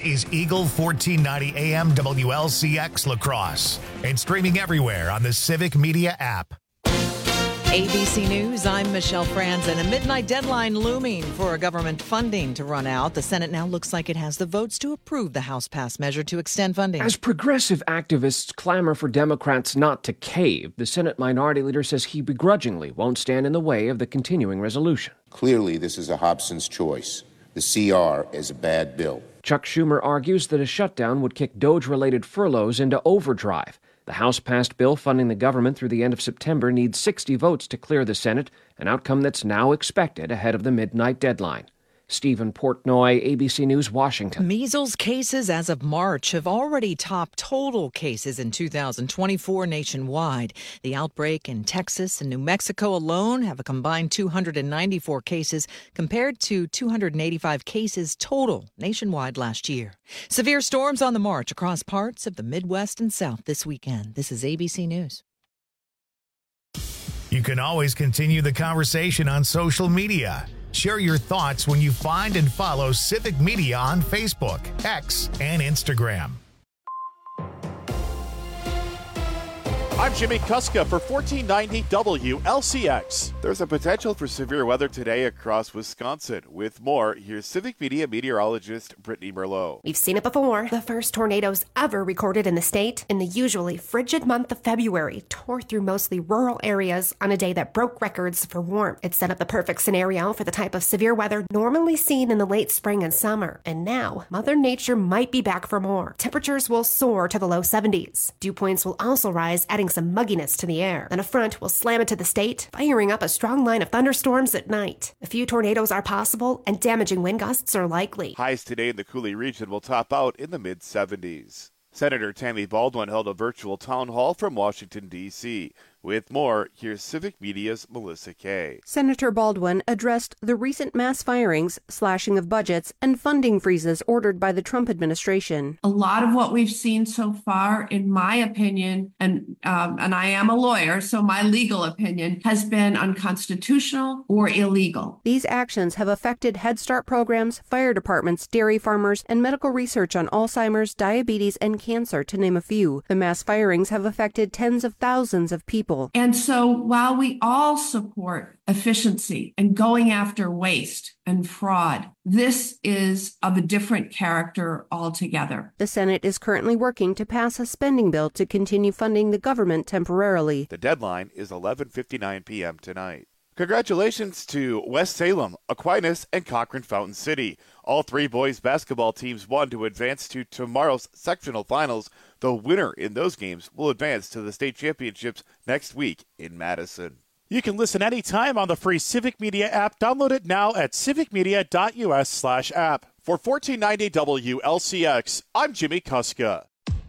is Eagle 1490 AM WLCX La Crosse and streaming everywhere on the Civic Media app. ABC News, I'm Michelle Franzen. A midnight deadline looming for government funding to run out. The Senate now looks like it has the votes to approve the House-passed measure to extend funding. As progressive activists clamor for Democrats not to cave, the Senate Minority Leader says he begrudgingly won't stand in the way of the continuing resolution. Clearly, this is a Hobson's choice. The CR is a bad bill. Chuck Schumer argues that a shutdown would kick DOGE-related furloughs into overdrive. The House-passed bill funding the government through the end of September needs 60 votes to clear the Senate, an outcome that's now expected ahead of the midnight deadline. Stephen Portnoy, ABC News, Washington. Measles cases as of March have already topped total cases in 2024 nationwide. The outbreak in Texas and New Mexico alone have a combined 294 cases compared to 285 cases total nationwide last year. Severe storms on the march across parts of the Midwest and South this weekend. This is ABC News. You can always continue the conversation on social media. Share your thoughts when you find and follow Civic Media on Facebook, X, and Instagram. I'm Jimmy Kuska for 1490 WLCX. There's a potential for severe weather today across Wisconsin. With more, here's Civic Media meteorologist Brittany Merlot. We've seen it before. The first tornadoes ever recorded in the state in the usually frigid month of February tore through mostly rural areas on a day that broke records for warmth. It set up the perfect scenario for the type of severe weather normally seen in the late spring and summer. And now, Mother Nature might be back for more. Temperatures will soar to the low 70s. Dew points will also rise, adding some mugginess to the air. Then a front will slam into the state, firing up a strong line of thunderstorms at night. A few tornadoes are possible, and damaging wind gusts are likely. Highs today in the Coulee region will top out in the mid-70s. Senator Tammy Baldwin held a virtual town hall from Washington, D.C. With more, here's Civic Media's Melissa Kay. Senator Baldwin addressed the recent mass firings, slashing of budgets, and funding freezes ordered by the Trump administration. A lot of what we've seen so far, in my opinion, and I am a lawyer, so my legal opinion, has been unconstitutional or illegal. These actions have affected Head Start programs, fire departments, dairy farmers, and medical research on Alzheimer's, diabetes, and cancer, to name a few. The mass firings have affected tens of thousands of people. And so while we all support efficiency and going after waste and fraud, this is of a different character altogether. The Senate is currently working to pass a spending bill to continue funding the government temporarily. The deadline is 11:59 p.m. tonight. Congratulations to West Salem, Aquinas, and Cochrane Fountain City. All three boys basketball teams won to advance to tomorrow's sectional finals. The winner in those games will advance to the state championships next week in Madison. You can listen anytime on the free Civic Media app. Download it now at civicmedia.us/app. For 1490 WLCX, I'm Jimmy Kuska.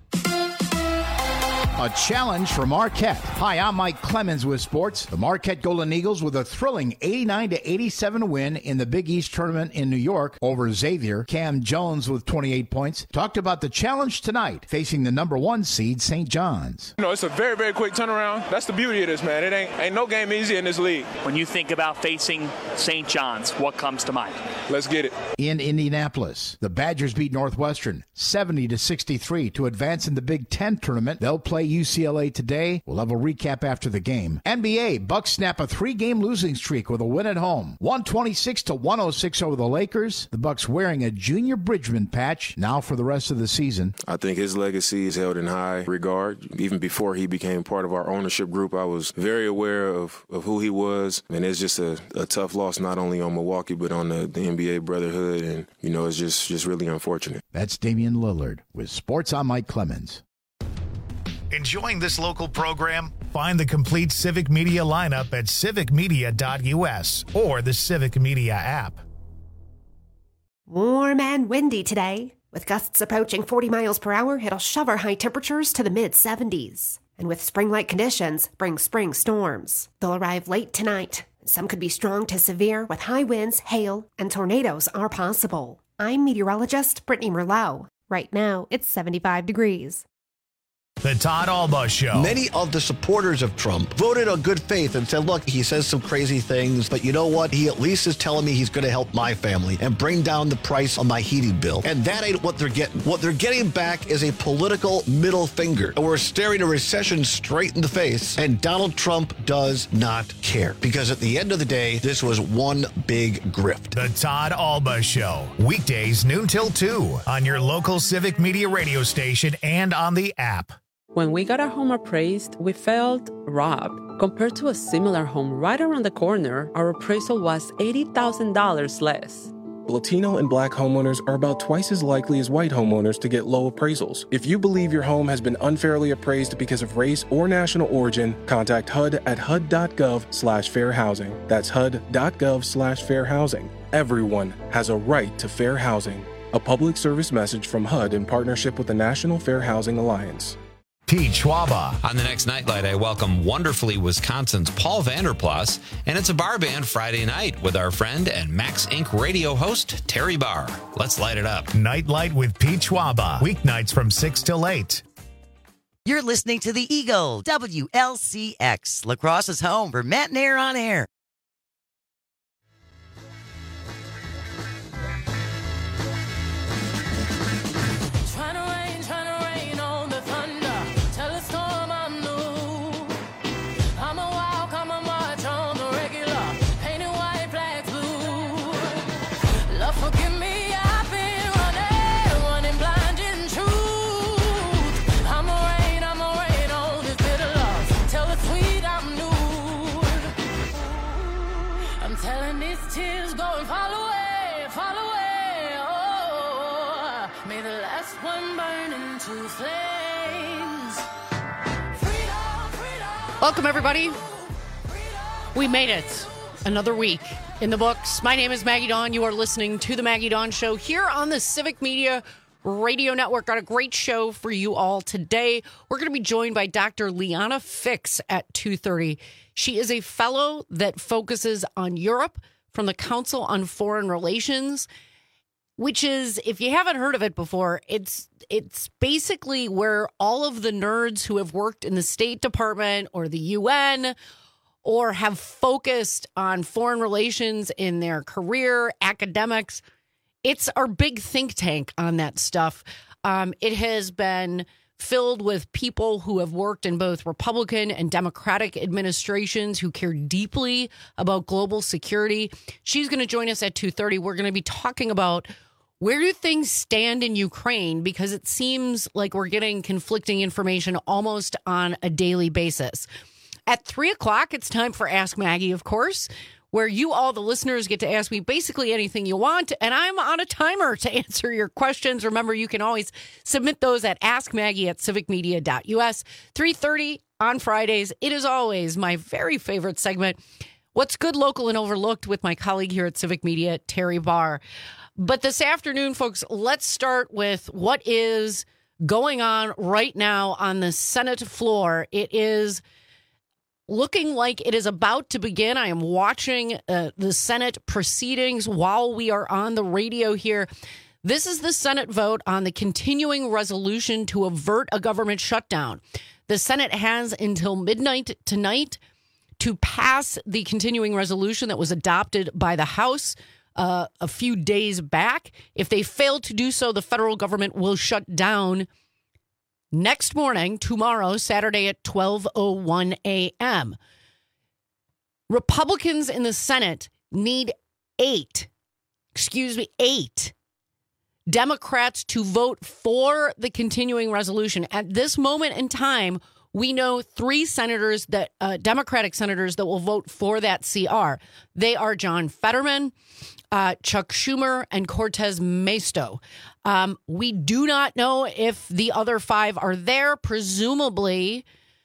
A challenge for Marquette. Hi, I'm Mike Clemens with sports. The Marquette Golden Eagles with a thrilling 89-87 win in the Big East tournament in New York over Xavier. Cam Jones with 28 points talked about the challenge tonight facing the number 1 seed St. John's. You know, it's a very, very quick turnaround. That's the beauty of this, man. It ain't no game easy in this league. When you think about facing St. John's, what comes to mind? Let's get it. In Indianapolis, the Badgers beat Northwestern 70-63 to advance in the Big Ten tournament. They'll play UCLA today. We'll have a recap after the game. NBA, Bucks snap a 3-game losing streak with a win at home. 126-106 over the Lakers. The Bucks wearing a Junior Bridgman patch now for the rest of the season. I think his legacy is held in high regard. Even before he became part of our ownership group, I was very aware of who he was. And it's just a tough loss, not only on Milwaukee, but on the NBA brotherhood. And, you know, it's just really unfortunate. That's Damian Lillard with Sports. I'm Mike Clemens. Enjoying this local program? Find the complete Civic Media lineup at civicmedia.us or the Civic Media app. Warm and windy today. With gusts approaching 40 miles per hour, it'll shove our high temperatures to the mid-70s. And with spring-like conditions, bring spring storms. They'll arrive late tonight. Some could be strong to severe with high winds, hail, and tornadoes are possible. I'm meteorologist Brittany Merlot. Right now, it's 75 degrees. The Todd Alba Show. Many of the supporters of Trump voted on good faith and said, look, he says some crazy things, but you know what? He at least is telling me he's going to help my family and bring down the price on my heating bill. And that ain't what they're getting. What they're getting back is a political middle finger. And we're staring a recession straight in the face, and Donald Trump does not care. Because at the end of the day, this was one big grift. The Todd Alba Show. Weekdays noon till 2 on your local Civic Media radio station and on the app. When we got our home appraised, we felt robbed. Compared to a similar home right around the corner, our appraisal was $80,000 less. Latino and Black homeowners are about twice as likely as white homeowners to get low appraisals. If you believe your home has been unfairly appraised because of race or national origin, contact HUD at hud.gov/fair housing. That's hud.gov/fair housing. Everyone has a right to fair housing. A public service message from HUD in partnership with the National Fair Housing Alliance. Pete Schwaba. On the next Nightlight, I welcome Wonderfully Wisconsin's Paul Vanderplas, and it's a bar band Friday night with our friend and Max Inc. radio host, Terry Barr. Let's light it up. Nightlight with Pete Schwaba. Weeknights from 6 till 8. You're listening to the Eagle, WLCX, La Crosse's home for Matt and Air on Air. Welcome, everybody. We made it. Another week in the books. My name is Maggie Dawn. You are listening to The Maggie Dawn Show here on the Civic Media Radio Network. Got a great show for you all today. We're going to be joined by Dr. Liana Fix at 2:30. She is a fellow that focuses on Europe from the Council on Foreign Relations, which is, if you haven't heard of it before, it's basically where all of the nerds who have worked in the State Department or the UN or have focused on foreign relations in their career, academics, it's our big think tank on that stuff. It has been filled with people who have worked in both Republican and Democratic administrations who care deeply about global security. She's going to join us at 2:30. We're going to be talking about where do things stand in Ukraine, because it seems like we're getting conflicting information almost on a daily basis. At 3 o'clock, it's time for Ask Maggie, of course, where you all, the listeners, get to ask me basically anything you want, and I'm on a timer to answer your questions. Remember, you can always submit those at askmaggie@civicmedia.us. 3:30 on Fridays. It is always my very favorite segment, What's Good, Local, and Overlooked, with my colleague here at Civic Media, Terry Barr. But this afternoon, folks, let's start with what is going on right now on the Senate floor. It is looking like it is about to begin. I am watching the Senate proceedings while we are on the radio here. This is the Senate vote on the continuing resolution to avert a government shutdown. The Senate has until midnight tonight to pass the continuing resolution that was adopted by the House a few days back. If they fail to do so, the federal government will shut down next morning, tomorrow, Saturday at 12:01 a.m. Republicans in the Senate need 8 Democrats to vote for the continuing resolution. At this moment in time, we know 3 senators, that Democratic senators, that will vote for that CR. They are John Fetterman, Chuck Schumer, and Cortez Masto. We do not know if the other 5 are there. Presumably,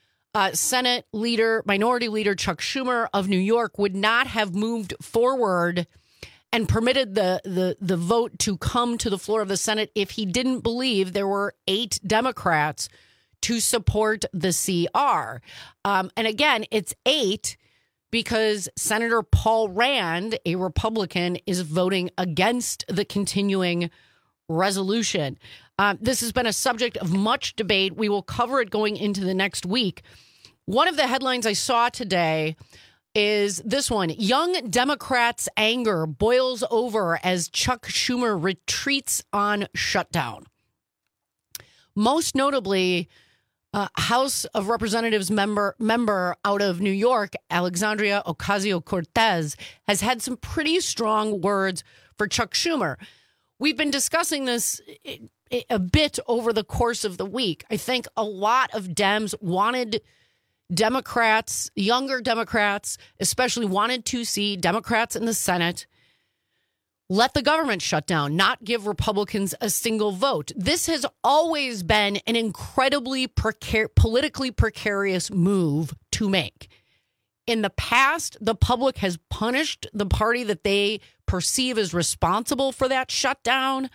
Minority Leader Chuck Schumer of New York would not have moved forward and permitted the vote to come to the floor of the Senate if he didn't believe there were 8 Democrats to support the CR. And again, it's 8 because Senator Paul Rand, a Republican, is voting against the continuing resolution. This has been a subject of much debate. We will cover it going into the next week. One of the headlines I saw today is this one. Young Democrats' anger boils over as Chuck Schumer retreats on shutdown. Most notably, House of Representatives member out of New York, Alexandria Ocasio-Cortez, has had some pretty strong words for Chuck Schumer. We've been discussing this a bit over the course of the week. I think a lot of Dems wanted Democrats, younger Democrats, especially wanted to see Democrats in the Senate let the government shut down, not give Republicans a single vote. This has always been an incredibly politically precarious move to make. In the past, the public has punished the party that they perceive as responsible for that shutdown.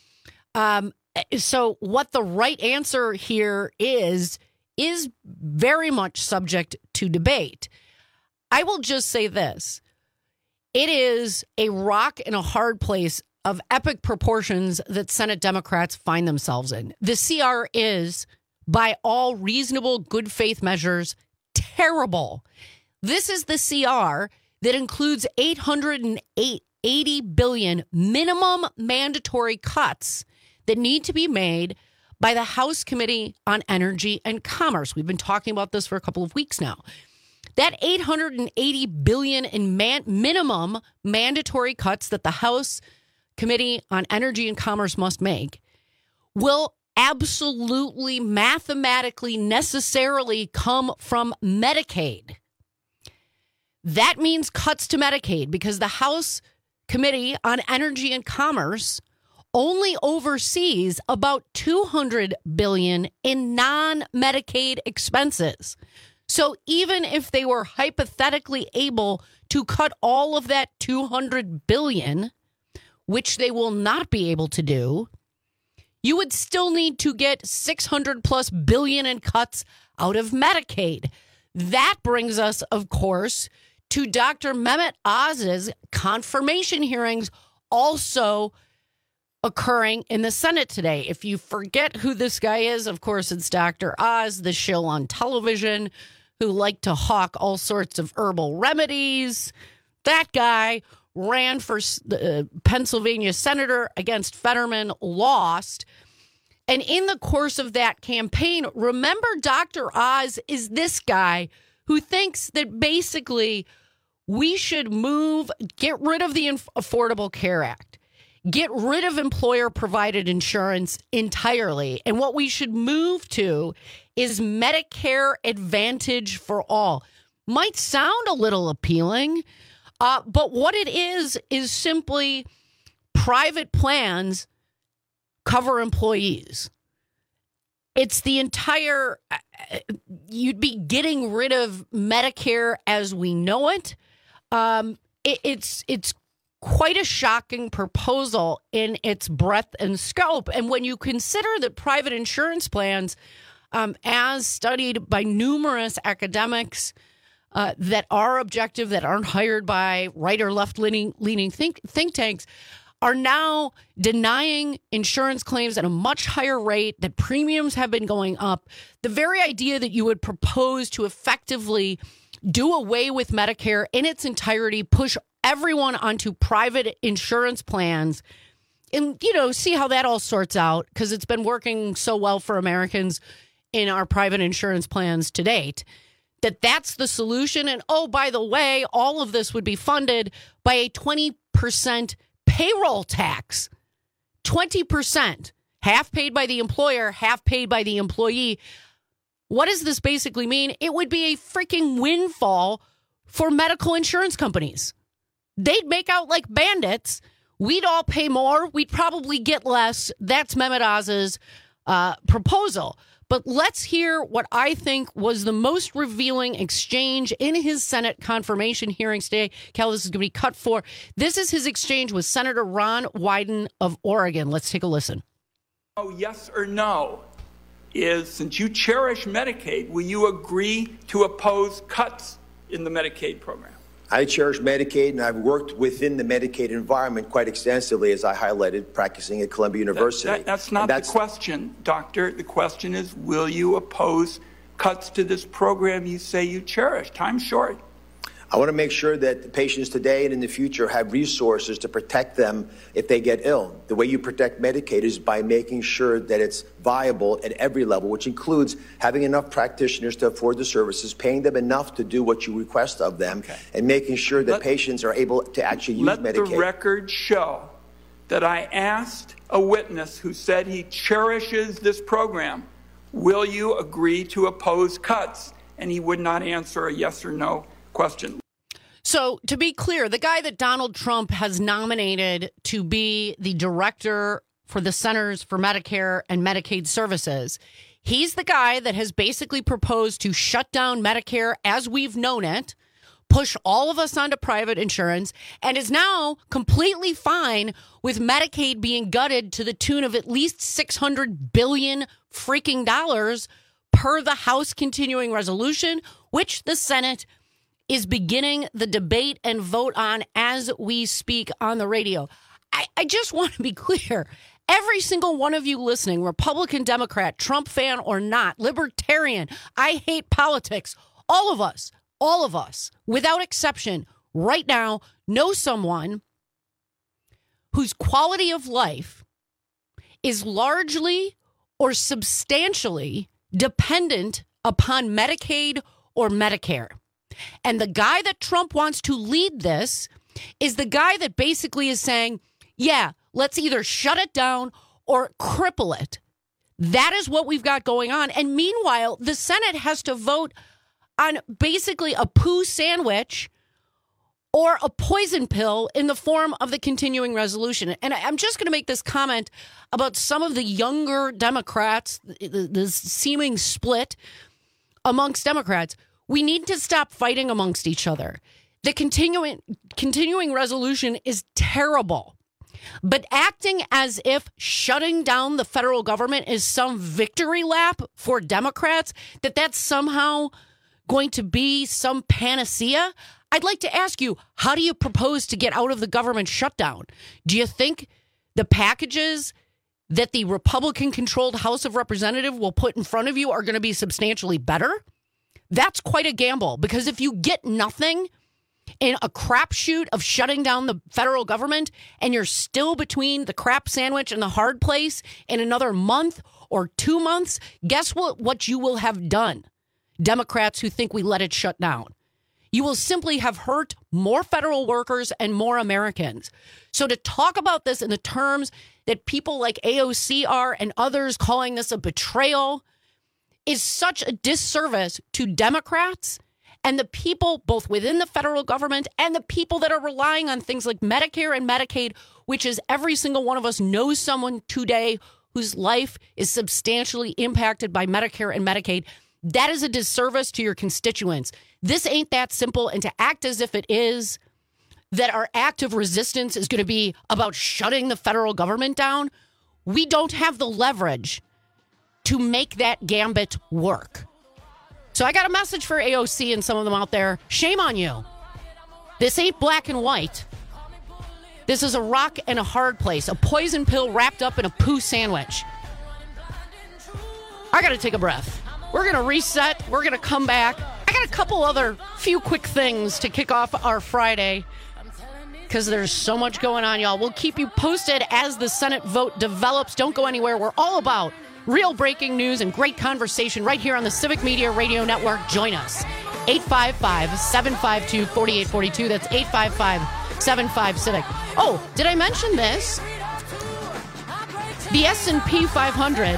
So what the right answer here is very much subject to debate. I will just say this. It is a rock and a hard place of epic proportions that Senate Democrats find themselves in. The CR is, by all reasonable good faith measures, terrible. This is the CR that includes $880 billion minimum mandatory cuts that need to be made by the House Committee on Energy and Commerce. We've been talking about this for a couple of weeks now. That $880 billion in minimum mandatory cuts that the House Committee on Energy and Commerce must make will absolutely, mathematically, necessarily come from Medicaid. That means cuts to Medicaid because the House Committee on Energy and Commerce only oversees about $200 billion in non-Medicaid expenses. So even if they were hypothetically able to cut all of that $200 billion, which they will not be able to do, you would still need to get $600+ billion in cuts out of Medicaid. That brings us, of course, to Dr. Mehmet Oz's confirmation hearings also occurring in the Senate today. If you forget who this guy is, of course, it's Dr. Oz, the shill on television who liked to hawk all sorts of herbal remedies. That guy ran for Pennsylvania senator against Fetterman, lost. And in the course of that campaign, remember, Dr. Oz is this guy who thinks that basically we should get rid of the Affordable Care Act, get rid of employer-provided insurance entirely. And what we should move to is Medicare Advantage for all. Might sound a little appealing, but what it is simply private plans cover employees. It's the entire, you'd be getting rid of Medicare as we know it. It's quite a shocking proposal in its breadth and scope. And when you consider that private insurance plans, as studied by numerous academics that are objective, that aren't hired by right or left-leaning think tanks, are now denying insurance claims at a much higher rate, that premiums have been going up. The very idea that you would propose to effectively do away with Medicare in its entirety, push everyone onto private insurance plans, and, see how that all sorts out, because it's been working so well for Americans in our private insurance plans to date, that's the solution. And, oh, by the way, all of this would be funded by a 20% payroll tax. 20%, half paid by the employer, half paid by the employee. What does this basically mean? It would be a freaking windfall for medical insurance companies. They'd make out like bandits. We'd all pay more. We'd probably get less. That's Mehmet Oz's proposal. But let's hear what I think was the most revealing exchange in his Senate confirmation hearings today. Cal, this is going to be cut for. This is his exchange with Senator Ron Wyden of Oregon. Let's take a listen. Oh, yes or no is, since you cherish Medicaid, will you agree to oppose cuts in the Medicaid program? I cherish Medicaid, and I've worked within the Medicaid environment quite extensively, as I highlighted, practicing at Columbia University. That's not the question, Doctor. The question is, will you oppose cuts to this program you say you cherish? Time's short. I want to make sure that the patients today and in the future have resources to protect them if they get ill. The way you protect Medicaid is by making sure that it's viable at every level, which includes having enough practitioners to afford the services, paying them enough to do what you request of them, and making sure that patients are able to actually use Medicaid. Let the record show that I asked a witness who said he cherishes this program, will you agree to oppose cuts? And he would not answer a yes or no question. So, to be clear, the guy that Donald Trump has nominated to be the director for the Centers for Medicare and Medicaid Services, he's the guy that has basically proposed to shut down Medicare as we've known it, push all of us onto private insurance, and is now completely fine with Medicaid being gutted to the tune of at least $600 billion freaking dollars per the House continuing resolution, which the Senate is beginning the debate and vote on as we speak on the radio. I just want to be clear. Every single one of you listening, Republican, Democrat, Trump fan or not, libertarian, I hate politics, all of us, without exception, right now know someone whose quality of life is largely or substantially dependent upon Medicaid or Medicare. And the guy that Trump wants to lead this is the guy that basically is saying, yeah, let's either shut it down or cripple it. That is what we've got going on. And meanwhile, the Senate has to vote on basically a poo sandwich or a poison pill in the form of the continuing resolution. And I'm just going to make this comment about some of the younger Democrats, the seeming split amongst Democrats. We need to stop fighting amongst each other. The continuing resolution is terrible. But acting as if shutting down the federal government is some victory lap for Democrats, that's somehow going to be some panacea, I'd like to ask you, how do you propose to get out of the government shutdown? Do you think the packages that the Republican-controlled House of Representatives will put in front of you are going to be substantially better? That's quite a gamble, because if you get nothing in a crapshoot of shutting down the federal government and you're still between the crap sandwich and the hard place in another month or 2 months, guess what you will have done, Democrats who think we let it shut down? You will simply have hurt more federal workers and more Americans. So to talk about this in the terms that people like AOC are and others calling this a betrayal is such a disservice to Democrats and the people both within the federal government and the people that are relying on things like Medicare and Medicaid, which is every single one of us knows someone today whose life is substantially impacted by Medicare and Medicaid. That is a disservice to your constituents. This ain't that simple. And to act as if it is, that our act of resistance is going to be about shutting the federal government down, we don't have the leverage to make that gambit work. So I got a message for AOC and some of them out there. Shame on you. This ain't black and white. This is a rock and a hard place, a poison pill wrapped up in a poo sandwich. I got to take a breath. We're going to reset. We're going to come back. I got a couple other few quick things to kick off our Friday because there's so much going on, y'all. We'll keep you posted as the Senate vote develops. Don't go anywhere. We're all about real breaking news and great conversation right here on the Civic Media Radio Network. Join us. 855-752-4842. That's 855-75-CIVIC. Oh, did I mention this? The S&P 500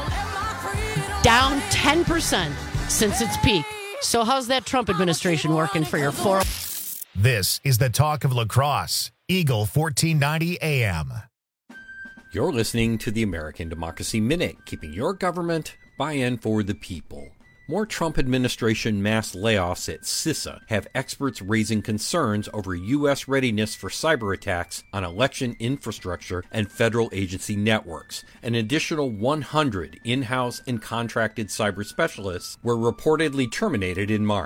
down 10% since its peak. So how's that Trump administration working for your 4? This is the talk of La Crosse, Eagle 1490 AM. You're listening to the American Democracy Minute, keeping your government by and for the people. More Trump administration mass layoffs at CISA have experts raising concerns over U.S. readiness for cyber attacks on election infrastructure and federal agency networks. An additional 100 in-house and contracted cyber specialists were reportedly terminated in March.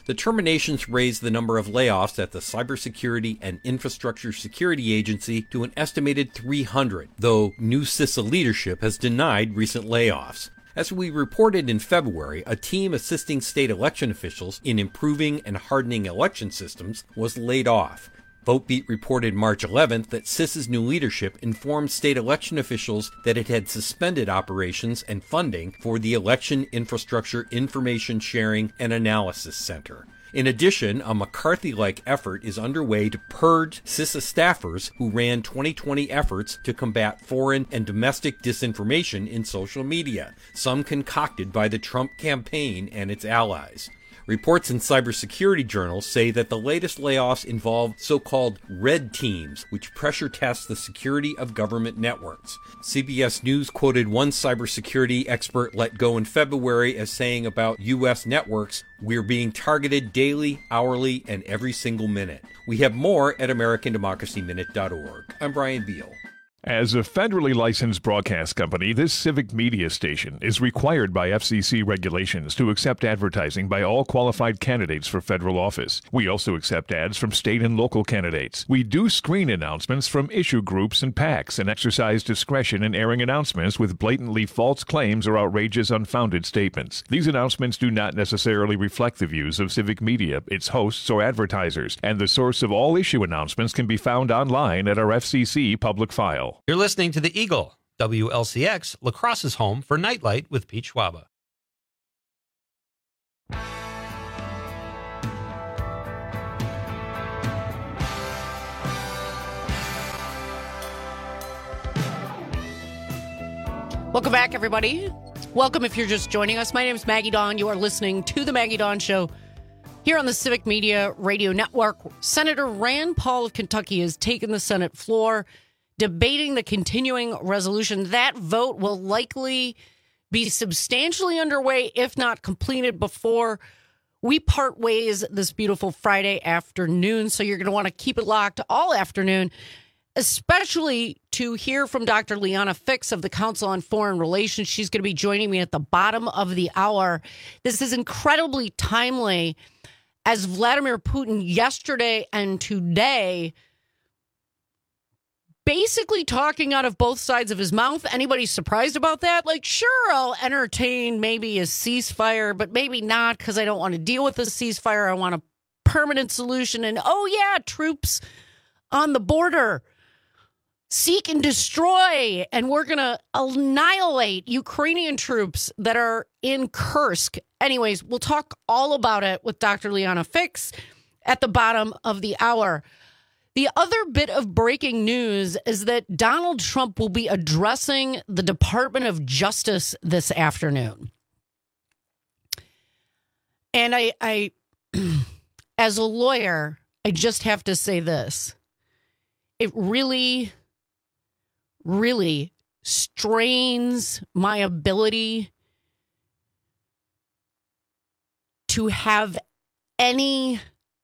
The terminations raised the number of layoffs at the Cybersecurity and Infrastructure Security Agency to an estimated 300, though new CISA leadership has denied recent layoffs. As we reported in February, a team assisting state election officials in improving and hardening election systems was laid off. VoteBeat reported March 11th that CISA's new leadership informed state election officials that it had suspended operations and funding for the Election Infrastructure Information Sharing and Analysis Center. In addition, a McCarthy-like effort is underway to purge CISA staffers who ran 2020 efforts to combat foreign and domestic disinformation in social media, some concocted by the Trump campaign and its allies. Reports in cybersecurity journals say that the latest layoffs involve so-called red teams, which pressure test the security of government networks. CBS News quoted one cybersecurity expert let go in February as saying about U.S. networks, "We're being targeted daily, hourly, and every single minute." We have more at AmericanDemocracyMinute.org. I'm Brian Beal. As a federally licensed broadcast company, this civic media station is required by FCC regulations to accept advertising by all qualified candidates for federal office. We also accept ads from state and local candidates. We do screen announcements from issue groups and PACs and exercise discretion in airing announcements with blatantly false claims or outrageous, unfounded statements. These announcements do not necessarily reflect the views of civic media, its hosts, or advertisers, and the source of all issue announcements can be found online at our FCC public file. You're listening to The Eagle, WLCX, La Crosse's home for Nightlight with Pete Schwaba. Welcome back, everybody. Welcome if you're just joining us. My name is Maggie Dawn. You are listening to The Maggie Dawn Show here on the Civic Media Radio Network. Senator Rand Paul of Kentucky has taken the Senate floor, debating the continuing resolution. That vote will likely be substantially underway, if not completed, before we part ways this beautiful Friday afternoon. So you're going to want to keep it locked all afternoon, especially to hear from Dr. Liana Fix of the Council on Foreign Relations. She's going to be joining me at the bottom of the hour. This is incredibly timely, as Vladimir Putin yesterday and today basically talking out of both sides of his mouth. Anybody surprised about that? Like, sure, I'll entertain maybe a ceasefire, but maybe not, because I don't want to deal with a ceasefire. I want a permanent solution. And, oh, yeah, troops on the border, seek and destroy. And we're going to annihilate Ukrainian troops that are in Kursk. Anyways, we'll talk all about it with Dr. Liana Fix at the bottom of the hour. The other bit of breaking news is that Donald Trump will be addressing the Department of Justice this afternoon. And I as a lawyer, I just have to say this. It really, really strains my ability to have any...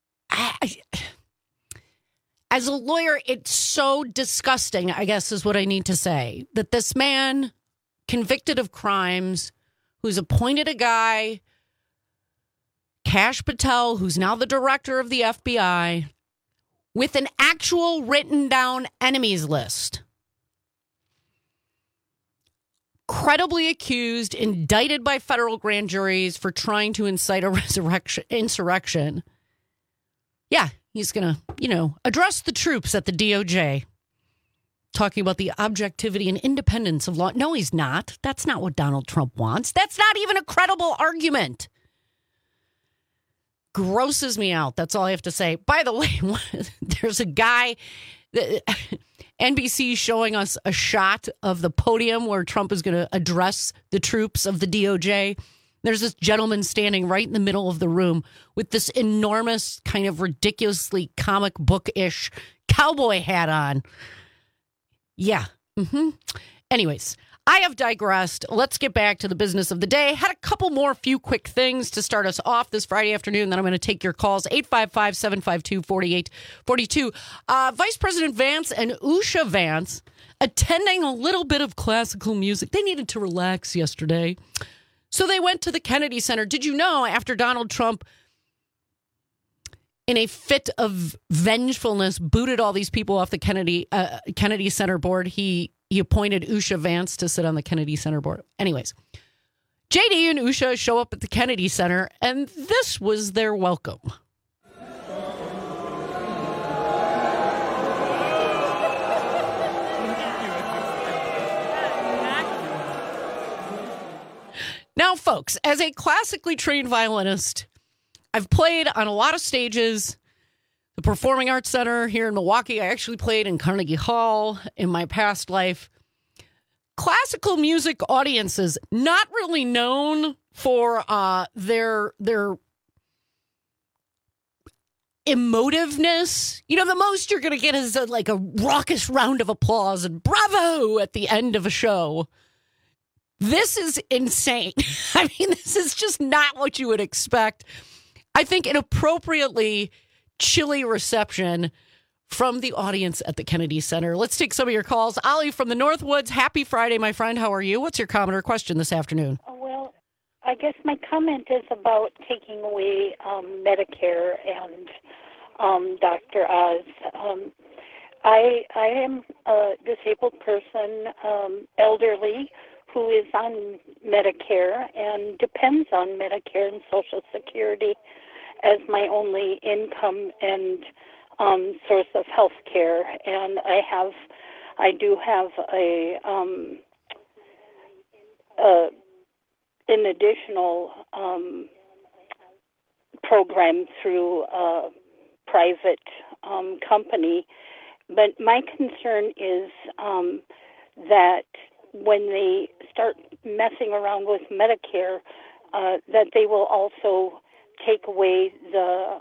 As a lawyer, it's so disgusting, I guess is what I need to say, that this man, convicted of crimes, who's appointed a guy, Kash Patel, who's now the director of the FBI, with an actual written down enemies list, credibly accused, indicted by federal grand juries for trying to incite a insurrection. Yeah. He's going to, address the troops at the DOJ, talking about the objectivity and independence of law. No, he's not. That's not what Donald Trump wants. That's not even a credible argument. Grosses me out. That's all I have to say. By the way, there's a guy, NBC showing us a shot of the podium where Trump is going to address the troops of the DOJ. There's this gentleman standing right in the middle of the room with this enormous, kind of ridiculously comic book-ish cowboy hat on. Yeah. Anyways, I have digressed. Let's get back to the business of the day. Had a couple more few quick things to start us off this Friday afternoon. Then I'm going to take your calls. 855-752-4842. Vice President Vance and Usha Vance attending a little bit of classical music. They needed to relax yesterday. So they went to the Kennedy Center. Did you know, after Donald Trump in a fit of vengefulness, booted all these people off the Kennedy Center board. He appointed Usha Vance to sit on the Kennedy Center board. Anyways, JD and Usha show up at the Kennedy Center, and this was their welcome. Now, folks, as a classically trained violinist, I've played on a lot of stages. The Performing Arts Center here in Milwaukee. I actually played in Carnegie Hall in my past life. Classical music audiences, not really known for their emotiveness. You know, the most you're going to get is a raucous round of applause and bravo at the end of a show. This is insane. I mean, this is just not what you would expect. I think an appropriately chilly reception from the audience at the Kennedy Center. Let's take some of your calls. Ollie from the Northwoods. Happy Friday, my friend. How are you? What's your comment or question this afternoon? Well, I guess my comment is about taking away Medicare and Dr. Oz. I am a disabled person, elderly, who is on Medicare and depends on Medicare and Social Security as my only income and source of health care. And I do have an additional program through a private company. But my concern is that when they start messing around with Medicare, that they will also take away the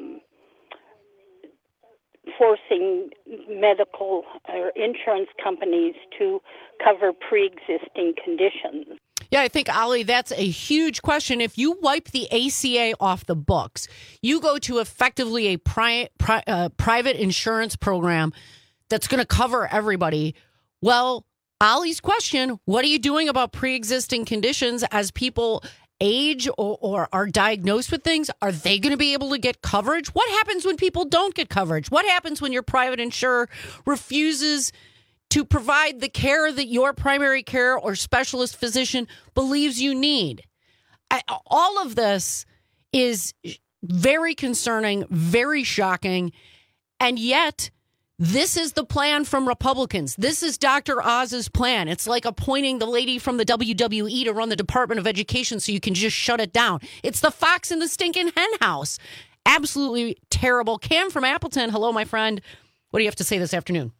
forcing medical or insurance companies to cover pre-existing conditions. Yeah, I think, Ollie, that's a huge question. If you wipe the ACA off the books, you go to effectively a private insurance program that's going to cover everybody. Well, Ollie's question, what are you doing about pre-existing conditions as people age or are diagnosed with things? Are they going to be able to get coverage? What happens when people don't get coverage? What happens when your private insurer refuses to provide the care that your primary care or specialist physician believes you need? All of this is very concerning, very shocking, and yet this is the plan from Republicans. This is Dr. Oz's plan. It's like appointing the lady from the WWE to run the Department of Education so you can just shut it down. It's the fox in the stinking hen house. Absolutely terrible. Cam from Appleton. Hello, my friend. What do you have to say this afternoon?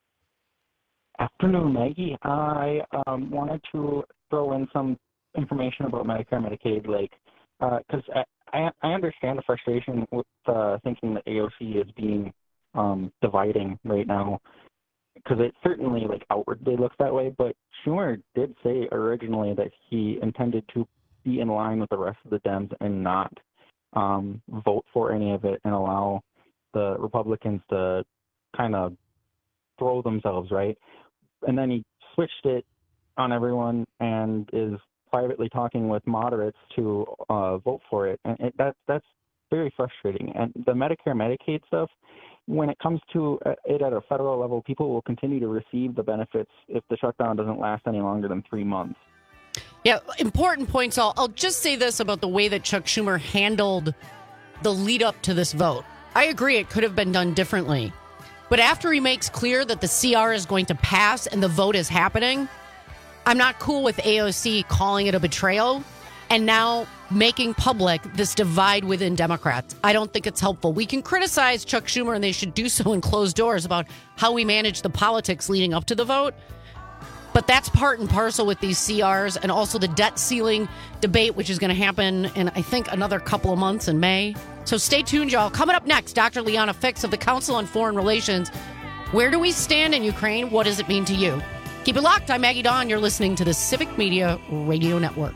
Afternoon, Maggie. I wanted to throw in some information about Medicare, Medicaid, because I understand the frustration with thinking that AOC is being dividing right now, because it certainly outwardly looks that way. But Schumer did say originally that he intended to be in line with the rest of the Dems and not vote for any of it and allow the Republicans to kind of throw themselves, right? And then he switched it on everyone and is privately talking with moderates to vote for it. And that's very frustrating. And the Medicare, Medicaid stuff, when it comes to it at a federal level, people will continue to receive the benefits if the shutdown doesn't last any longer than 3 months. Yeah, important points. I'll just say this about the way that Chuck Schumer handled the lead up to this vote. I agree it could have been done differently. But after he makes clear that the CR is going to pass and the vote is happening, I'm not cool with AOC calling it a betrayal and now making public this divide within Democrats. I don't think it's helpful. We can criticize Chuck Schumer, and they should do so in closed doors, about how we manage the politics leading up to the vote. But that's part and parcel with these CRs and also the debt ceiling debate, which is going to happen in, I think, another couple of months in May. So stay tuned, y'all. Coming up next, Dr. Liana Fix of the Council on Foreign Relations. Where do we stand in Ukraine? What does it mean to you? Keep it locked. I'm Maggie Dawn. You're listening to the Civic Media Radio Network.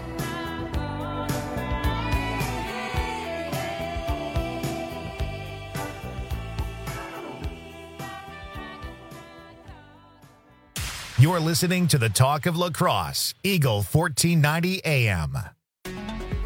You're listening to the Talk of La Crosse, Eagle 1490 AM.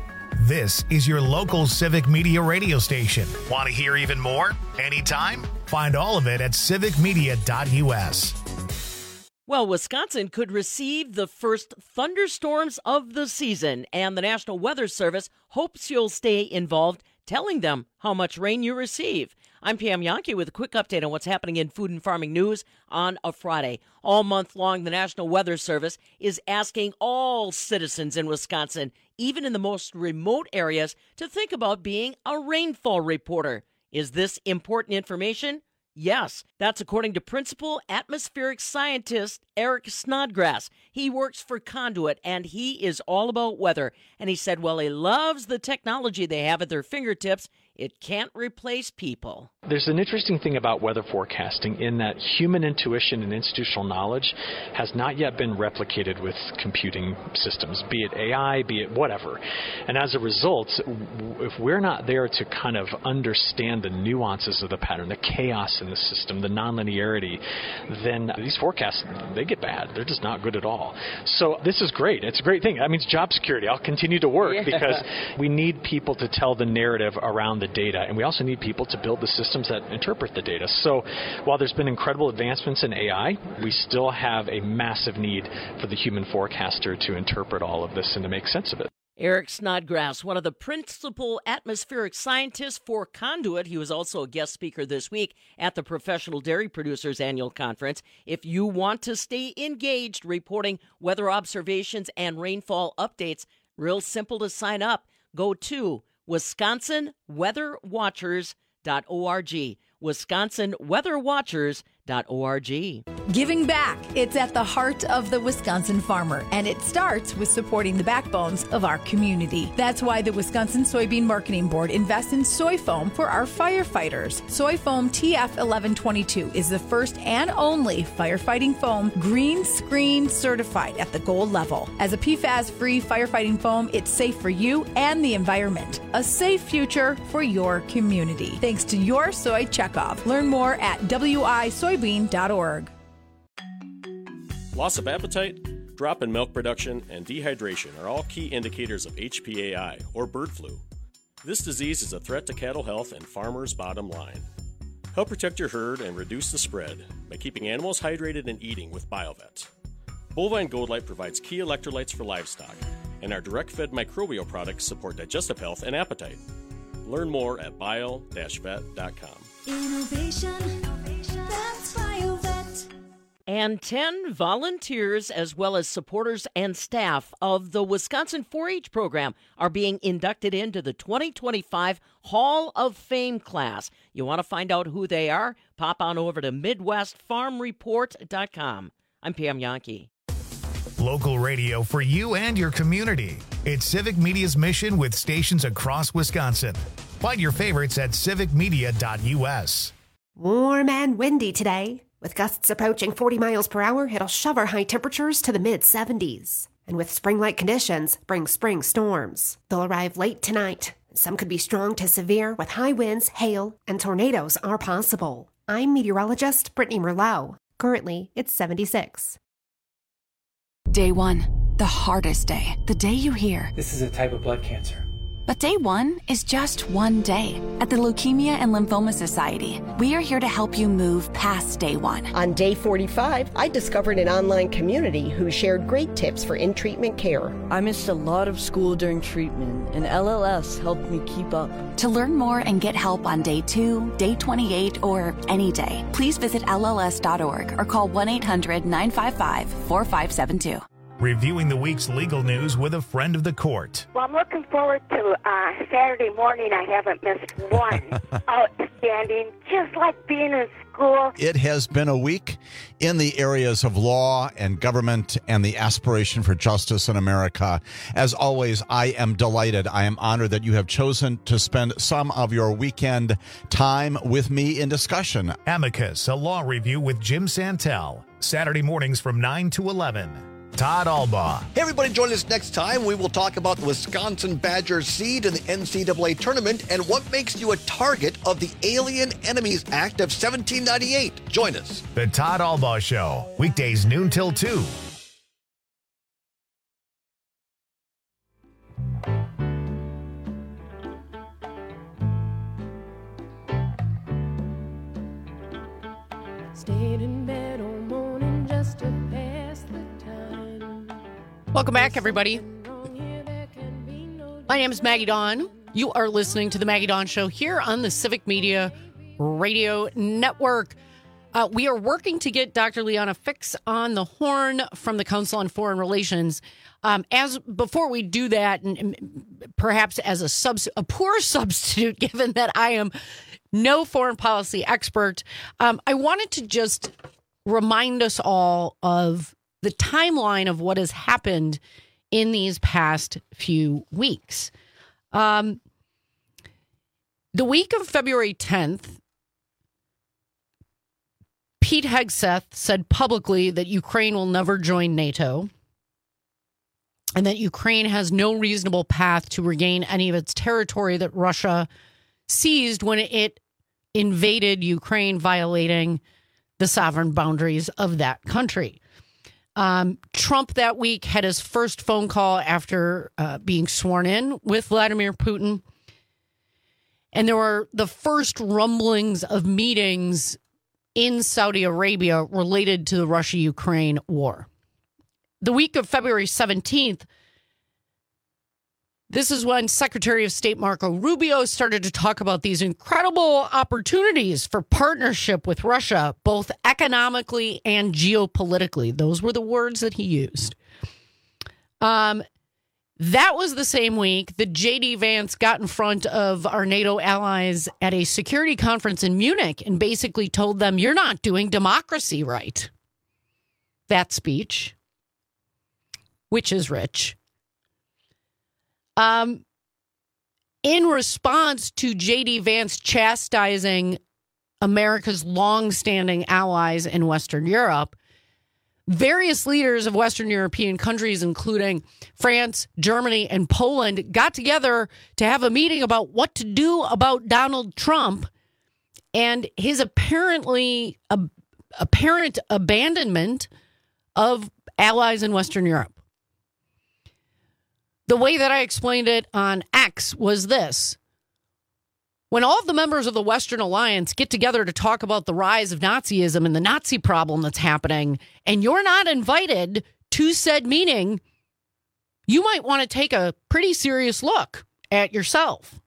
This is your local Civic Media radio station. Want to hear even more? Anytime? Find all of it at civicmedia.us. Well, Wisconsin could receive the first thunderstorms of the season, and the National Weather Service hopes you'll stay involved, telling them how much rain you receive. I'm Pam Yankee with a quick update on what's happening in food and farming news on a Friday. All month long, the National Weather Service is asking all citizens in Wisconsin, even in the most remote areas, to think about being a rainfall reporter. Is this important information? Yes, that's according to Principal Atmospheric Scientist Eric Snodgrass. He works for Conduit, and he is all about weather. And he said, well, he loves the technology they have at their fingertips. It can't replace people. There's an interesting thing about weather forecasting in that human intuition and institutional knowledge has not yet been replicated with computing systems, be it AI, be it whatever. And as a result, if we're not there to kind of understand the nuances of the pattern, the chaos in the system, the nonlinearity, then these forecasts, they get bad. They're just not good at all. So this is great. It's a great thing. That means job security. I'll continue to work because we need people to tell the narrative around the data, and we also need people to build the systems that interpret the data. So while there's been incredible advancements in AI, we still have a massive need for the human forecaster to interpret all of this and to make sense of it. Eric Snodgrass, one of the principal atmospheric scientists for Conduit. He was also a guest speaker this week at the Professional Dairy Producers Annual Conference. If you want to stay engaged reporting weather observations and rainfall updates, real simple to sign up. Go to WisconsinWeatherWatchers.org. WisconsinWeatherWatchers.org. Giving back. It's at the heart of the Wisconsin farmer, and it starts with supporting the backbones of our community. That's why the Wisconsin Soybean Marketing Board invests in soy foam for our firefighters. Soy foam TF1122 is the first and only firefighting foam green screen certified at the gold level. As a PFAS-free firefighting foam, it's safe for you and the environment. A safe future for your community. Thanks to your soy checkoff. Learn more at wisoybean.org. Loss of appetite, drop in milk production, and dehydration are all key indicators of HPAI, or bird flu. This disease is a threat to cattle health and farmers' bottom line. Help protect your herd and reduce the spread by keeping animals hydrated and eating with BioVet. Bovine Gold Light provides key electrolytes for livestock, and our direct-fed microbial products support digestive health and appetite. Learn more at bio-vet.com. Innovation, that's BioVet. And 10 volunteers, as well as supporters and staff of the Wisconsin 4-H program, are being inducted into the 2025 Hall of Fame class. You want to find out who they are? Pop on over to MidwestFarmReport.com. I'm Pam Yankee. Local radio for you and your community. It's Civic Media's mission with stations across Wisconsin. Find your favorites at civicmedia.us. Warm and windy today. With gusts approaching 40 miles per hour, it'll shove our high temperatures to the mid-70s. And with spring-like conditions bring spring storms. They'll arrive late tonight. Some could be strong to severe with high winds, hail, and tornadoes are possible. I'm meteorologist Brittany Merlot. Currently, it's 76. Day 1, the hardest day. The day you hear, this is a type of blood cancer. But day 1 is just one day. At the Leukemia and Lymphoma Society, we are here to help you move past day 1. On day 45, I discovered an online community who shared great tips for in-treatment care. I missed a lot of school during treatment, and LLS helped me keep up. To learn more and get help on day 2, day 28, or any day, please visit LLS.org or call 1-800-955-4572. Reviewing the week's legal news with a friend of the court. Well, I'm looking forward to Saturday morning. I haven't missed one. Outstanding, just like being in school. It has been a week in the areas of law and government and the aspiration for justice in America. As always, I am delighted. I am honored that you have chosen to spend some of your weekend time with me in discussion. Amicus, a law review with Jim Santel. Saturday mornings from 9 to 11. Todd Albaugh. Hey, everybody, join us next time. We will talk about the Wisconsin Badgers seed in the NCAA tournament and what makes you a target of the Alien Enemies Act of 1798. Join us. The Todd Albaugh Show, weekdays noon till 2. Stayed in bed all morning just to pass the time. Welcome back, everybody. My name is Maggie Dawn. You are listening to the Maggie Dawn Show here on the Civic Media Radio Network. We are working to get Dr. Liana Fix on the horn from the Council on Foreign Relations. Before we do that, and perhaps as a poor substitute, given that I am no foreign policy expert, I wanted to just remind us all of the timeline of what has happened in these past few weeks. The week of February 10th, Pete Hegseth said publicly that Ukraine will never join NATO and that Ukraine has no reasonable path to regain any of its territory that Russia seized when it invaded Ukraine, violating the sovereign boundaries of that country. Trump that week had his first phone call after being sworn in with Vladimir Putin. And there were the first rumblings of meetings in Saudi Arabia related to the Russia-Ukraine war. The week of February 17th, this is when Secretary of State Marco Rubio started to talk about these incredible opportunities for partnership with Russia, both economically and geopolitically. Those were the words that he used. That was the same week that J.D. Vance got in front of our NATO allies at a security conference in Munich and basically told them, "You're not doing democracy right." That speech, which is rich. In response to J.D. Vance chastising America's longstanding allies in Western Europe, various leaders of Western European countries, including France, Germany, and Poland, got together to have a meeting about what to do about Donald Trump and his apparent abandonment of allies in Western Europe. The way that I explained it on X was this. When all of the members of the Western Alliance get together to talk about the rise of Nazism and the Nazi problem that's happening, and you're not invited to said meeting, you might want to take a pretty serious look at yourself.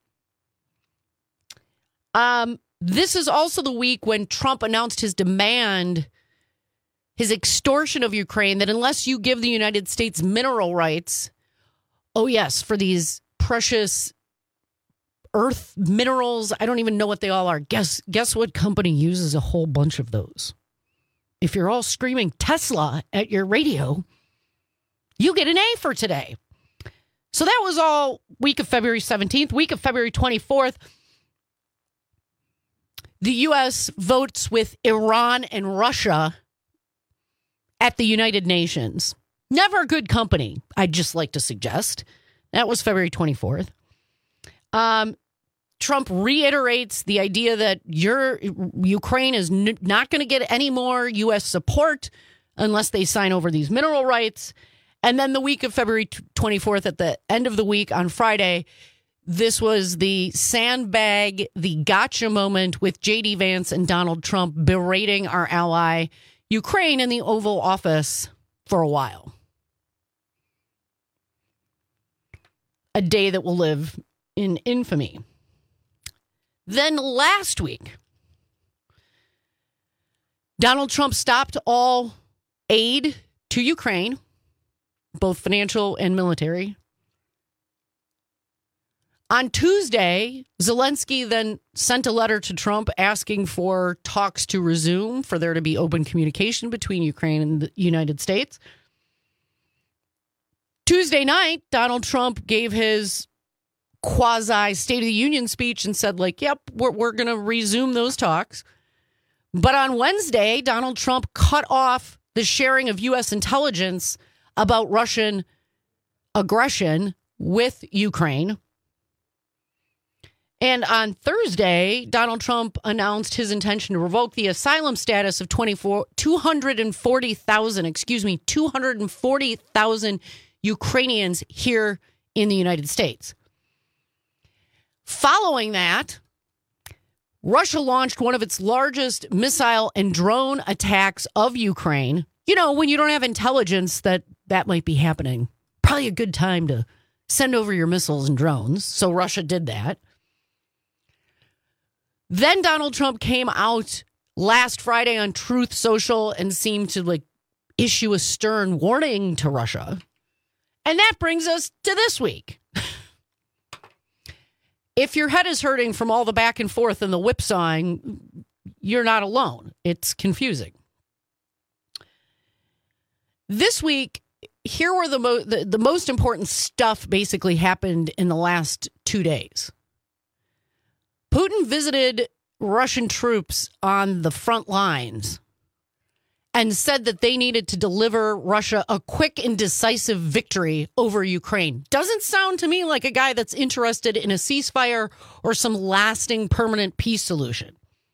This is also the week when Trump announced his demand, his extortion of Ukraine, that unless you give the United States mineral rights, oh yes, for these precious earth minerals, I don't even know what they all are. Guess what company uses a whole bunch of those? If you're all screaming Tesla at your radio, you get an A for today. So that was all week of February 17th. Week of February 24th, the U.S. votes with Iran and Russia at the United Nations. Never a good company, I'd just like to suggest. That was February 24th. Trump reiterates the idea that Ukraine is not going to get any more U.S. support unless they sign over these mineral rights. And then the week of February 24th, at the end of the week on Friday, this was the sandbag, the gotcha moment with J.D. Vance and Donald Trump berating our ally Ukraine in the Oval Office for a while. A day that will live in infamy. Then last week, Donald Trump stopped all aid to Ukraine, both financial and military. On Tuesday, Zelensky then sent a letter to Trump asking for talks to resume, for there to be open communication between Ukraine and the United States. Tuesday night, Donald Trump gave his quasi State of the Union speech and said, yep, we're going to resume those talks. But on Wednesday, Donald Trump cut off the sharing of U.S. intelligence about Russian aggression with Ukraine. And on Thursday, Donald Trump announced his intention to revoke the asylum status of 240,000 Ukrainians here in the United States. Following that, Russia launched one of its largest missile and drone attacks of Ukraine. You know, when you don't have intelligence that might be happening, probably a good time to send over your missiles and drones. So Russia did that. Then Donald Trump came out last Friday on Truth Social and seemed to issue a stern warning to Russia. And that brings us to this week. If your head is hurting from all the back and forth and the whipsawing, you're not alone. It's confusing. This week, here were the most important stuff basically happened in the last 2 days. Putin visited Russian troops on the front lines and said that they needed to deliver Russia a quick and decisive victory over Ukraine. Doesn't sound to me like a guy that's interested in a ceasefire or some lasting permanent peace solution.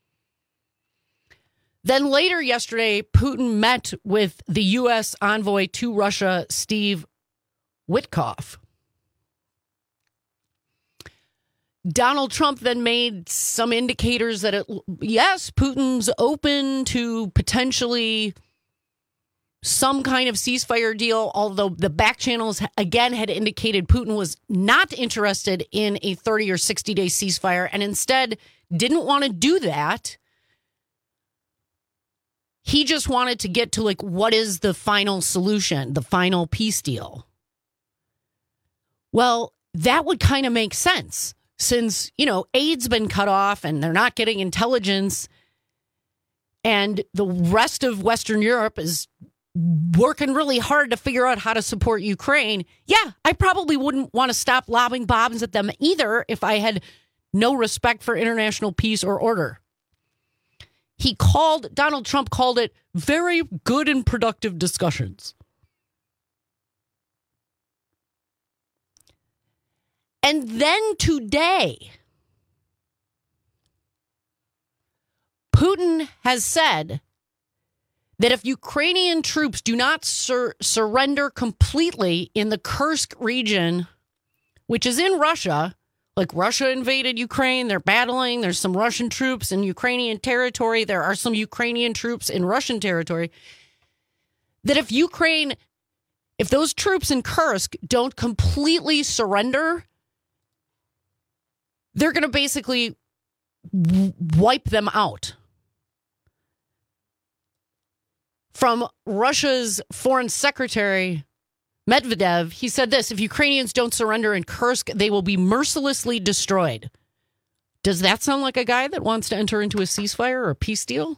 Then later yesterday, Putin met with the U.S. envoy to Russia, Steve Witkoff. Donald Trump then made some indicators that, yes, Putin's open to potentially some kind of ceasefire deal, although the back channels, again, had indicated Putin was not interested in a 30 or 60-day ceasefire and instead didn't want to do that. He just wanted to get to, what is the final solution, the final peace deal? Well, that would kind of make sense. Since, aid's been cut off and they're not getting intelligence and the rest of Western Europe is working really hard to figure out how to support Ukraine, yeah, I probably wouldn't want to stop lobbing bombs at them either if I had no respect for international peace or order. Donald Trump called it very good and productive discussions. And then today, Putin has said that if Ukrainian troops do not surrender completely in the Kursk region, which is in Russia, Russia invaded Ukraine, they're battling, there's some Russian troops in Ukrainian territory, there are some Ukrainian troops in Russian territory, that if those troops in Kursk don't completely surrender, they're going to basically wipe them out. From Russia's foreign secretary, Medvedev, he said this: if Ukrainians don't surrender in Kursk, they will be mercilessly destroyed. Does that sound like a guy that wants to enter into a ceasefire or a peace deal?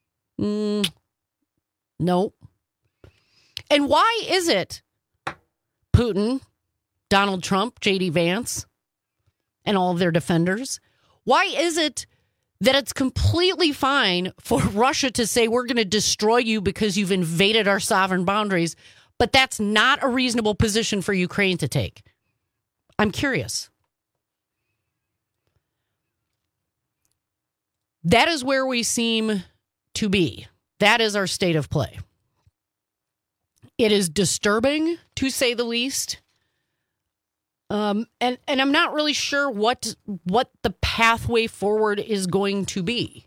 No. And why is it Putin, Donald Trump, J.D. Vance, and all of their defenders, why is it that it's completely fine for Russia to say we're going to destroy you because you've invaded our sovereign boundaries, but that's not a reasonable position for Ukraine to take? I'm curious. That is where we seem to be. That is our state of play. It is disturbing, to say the least. And I'm not really sure what the pathway forward is going to be.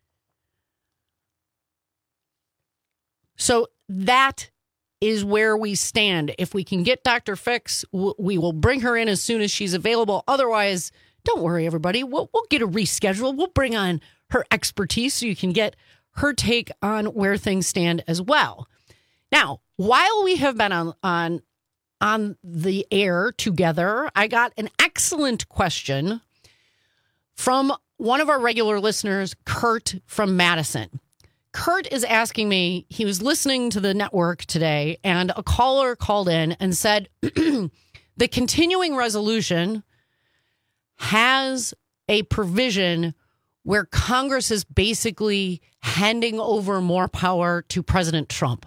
So that is where we stand. If we can get Dr. Fix, we will bring her in as soon as she's available. Otherwise, don't worry, everybody. We'll get a reschedule. We'll bring on her expertise so you can get her take on where things stand as well. Now, while we have been on the air together, I got an excellent question from one of our regular listeners, Kurt from Madison. Kurt is asking me, he was listening to the network today, and a caller called in and said, the continuing resolution has a provision where Congress is basically handing over more power to President Trump.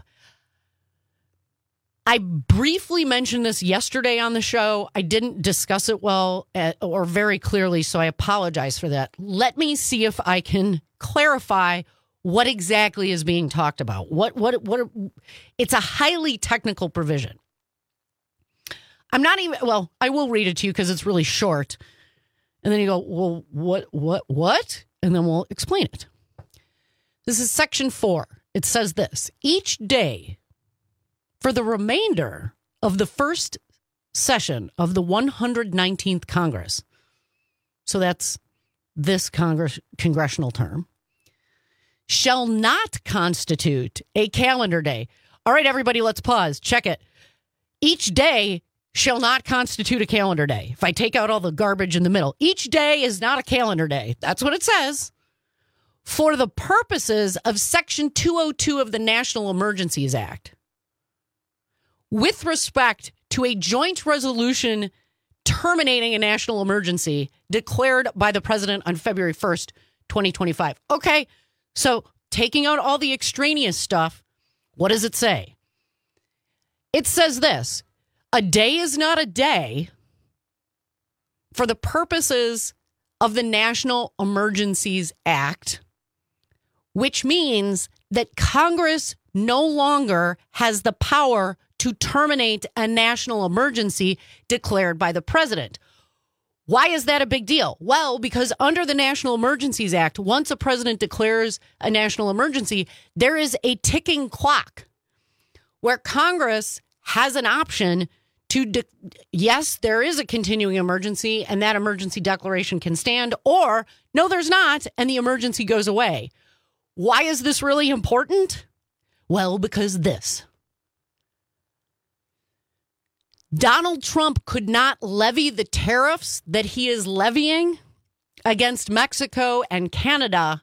I briefly mentioned this yesterday on the show. I didn't discuss it well or very clearly, so I apologize for that. Let me see if I can clarify what exactly is being talked about. It's a highly technical provision. I will read it to you because it's really short. And then you go, well, what? and then we'll explain it. This is Section 4. It says this: each day for the remainder of the first session of the 119th Congress, so that's this congressional term, shall not constitute a calendar day. All right, everybody, let's pause. Check it. Each day shall not constitute a calendar day. If I take out all the garbage in the middle, each day is not a calendar day. That's what it says. For the purposes of Section 202 of the National Emergencies Act, with respect to a joint resolution terminating a national emergency declared by the president on February 1st, 2025. Okay, so taking out all the extraneous stuff, what does it say? It says this: a day is not a day for the purposes of the National Emergencies Act, which means that Congress no longer has the power to terminate a national emergency declared by the president. Why is that a big deal? Well, because under the National Emergencies Act, once a president declares a national emergency, there is a ticking clock where Congress has an option to, yes, there is a continuing emergency and that emergency declaration can stand, or no, there's not, and the emergency goes away. Why is this really important? Well, because this. Donald Trump could not levy the tariffs that he is levying against Mexico and Canada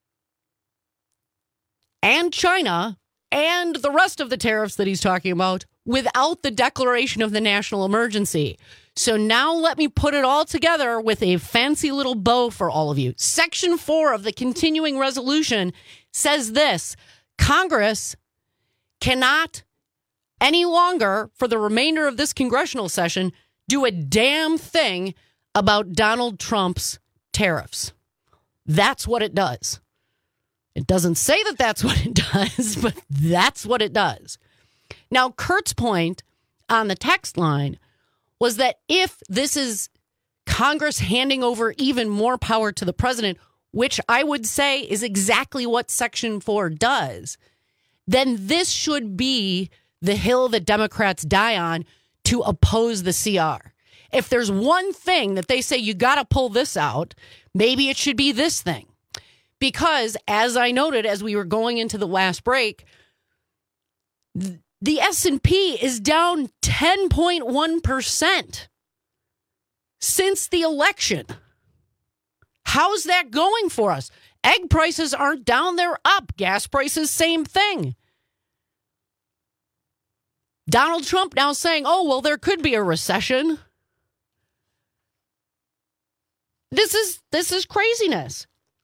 and China and the rest of the tariffs that he's talking about without the declaration of the national emergency. So now let me put it all together with a fancy little bow for all of you. Section 4 of the continuing resolution says this: Congress cannot any longer, for the remainder of this congressional session, do a damn thing about Donald Trump's tariffs. That's what it does. It doesn't say that that's what it does, but that's what it does. Now, Kurt's point on the text line was that if this is Congress handing over even more power to the president, which I would say is exactly what Section 4 does, then this should be the hill that Democrats die on to oppose the CR. If there's one thing that they say you got to pull this out, maybe it should be this thing. Because, as I noted as we were going into the last break, the S&P is down 10.1% since the election. How's that going for us? Egg prices aren't down, they're up. Gas prices, same thing. Donald Trump now saying, oh, well, there could be a recession. This is craziness.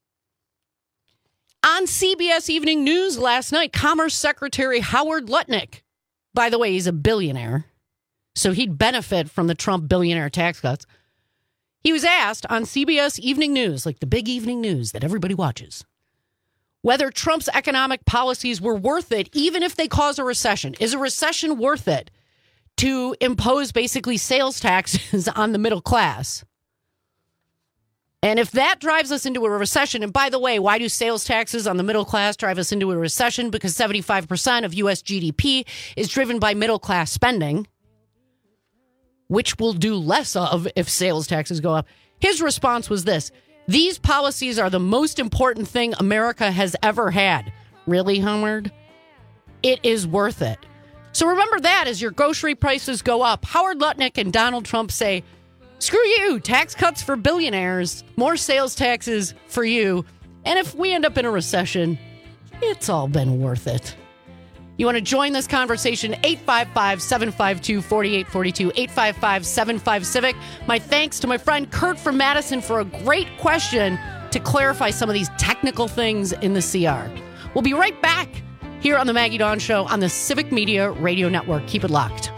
On CBS Evening News last night, Commerce Secretary Howard Lutnick, by the way, he's a billionaire, so he'd benefit from the Trump billionaire tax cuts. He was asked on CBS Evening News, like the big evening news that everybody watches, whether Trump's economic policies were worth it, even if they cause a recession. Is a recession worth it to impose basically sales taxes on the middle class? And if that drives us into a recession, and by the way, why do sales taxes on the middle class drive us into a recession? Because 75% of U.S. GDP is driven by middle class spending, which we'll do less of if sales taxes go up. His response was this: these policies are the most important thing America has ever had. Really, Howard? It is worth it. So remember that as your grocery prices go up, Howard Lutnick and Donald Trump say, screw you, tax cuts for billionaires, more sales taxes for you. And if we end up in a recession, it's all been worth it. You want to join this conversation? 855-752-4842, 855-75-CIVIC. My thanks to my friend Kurt from Madison for a great question to clarify some of these technical things in the CR. We'll be right back here on the Maggie Dawn Show on the Civic Media Radio Network. Keep it locked.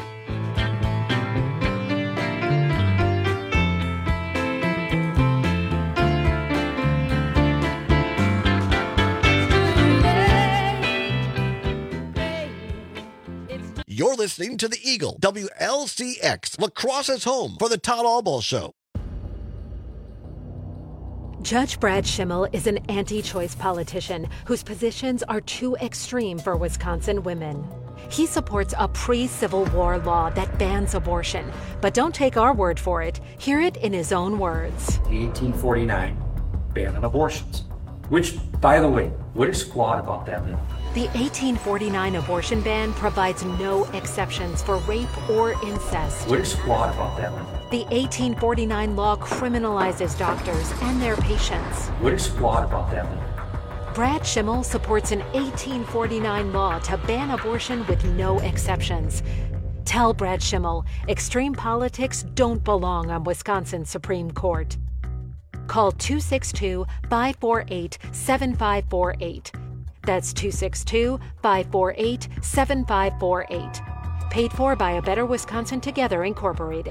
You're listening to The Eagle, WLCX, La Crosse's home for the Todd Albaugh Show. Judge Brad Schimmel is an anti-choice politician whose positions are too extreme for Wisconsin women. He supports a pre-Civil War law that bans abortion. But don't take our word for it. Hear it in his own words. The 1849 ban on abortions, which, by the way, what is flawed about that law? The 1849 abortion ban provides no exceptions for rape or incest. What is flawed about that law? The 1849 law criminalizes doctors and their patients. What is flawed about that law? Brad Schimmel supports an 1849 law to ban abortion with no exceptions. Tell Brad Schimmel extreme politics don't belong on Wisconsin's Supreme Court. Call 262-548-7548. That's 262-548-7548. Paid for by A Better Wisconsin Together, Incorporated.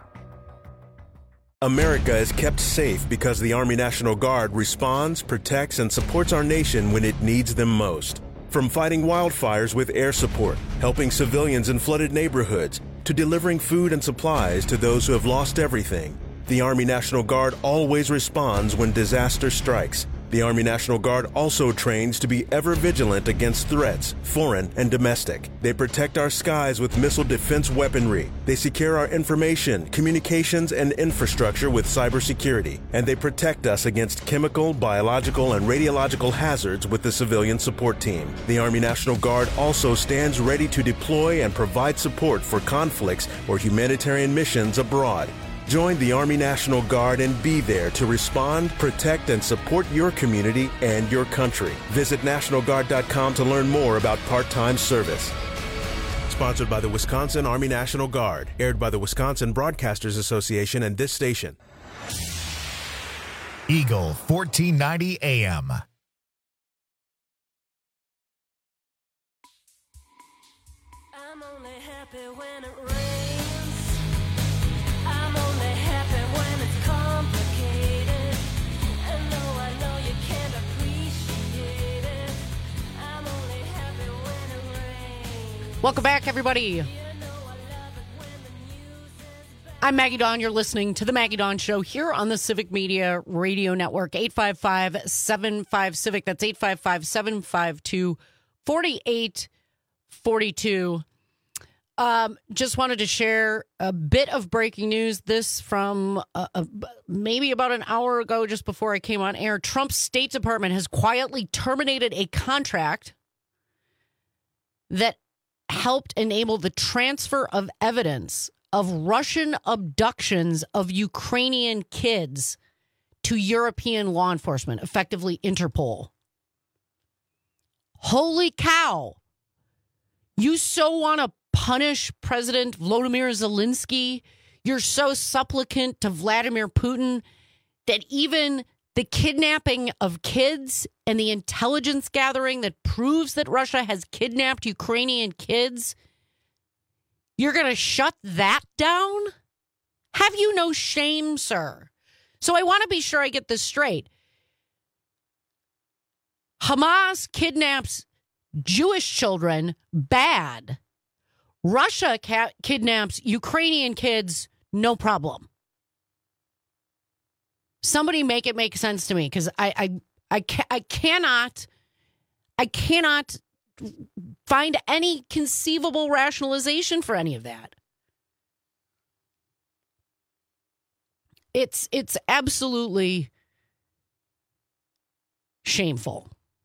America is kept safe because the Army National Guard responds, protects, and supports our nation when it needs them most. From fighting wildfires with air support, helping civilians in flooded neighborhoods, to delivering food and supplies to those who have lost everything, the Army National Guard always responds when disaster strikes. The Army National Guard also trains to be ever vigilant against threats, foreign and domestic. They protect our skies with missile defense weaponry. They secure our information, communications, and infrastructure with cybersecurity. And they protect us against chemical, biological, and radiological hazards with the civilian support team. The Army National Guard also stands ready to deploy and provide support for conflicts or humanitarian missions abroad. Join the Army National Guard and be there to respond, protect, and support your community and your country. Visit NationalGuard.com to learn more about part-time service. Sponsored by the Wisconsin Army National Guard. Aired by the Wisconsin Broadcasters Association and this station. Eagle 1490 AM. I'm only happy when it rains. I'm only happy when it's complicated. And though I know you can't appreciate it, I'm only happy when it rains. Welcome back, everybody. I'm Maggie Dawn. You're listening to The Maggie Dawn Show here on the Civic Media Radio Network. 855-75-CIVIC. That's 855-752-4842. Just wanted to share a bit of breaking news. This from maybe about an hour ago, just before I came on air. Trump's State Department has quietly terminated a contract that helped enable the transfer of evidence of Russian abductions of Ukrainian kids to European law enforcement, effectively Interpol. Holy cow. You so want to punish President Volodymyr Zelensky? You're so supplicant to Vladimir Putin that even the kidnapping of kids and the intelligence gathering that proves that Russia has kidnapped Ukrainian kids, you're going to shut that down? Have you no shame, sir? So I want to be sure I get this straight. Hamas kidnaps Jewish children, bad. Russia kidnaps Ukrainian kids, no problem. Somebody make it make sense to me, because I cannot find any conceivable rationalization for any of that. It's absolutely shameful.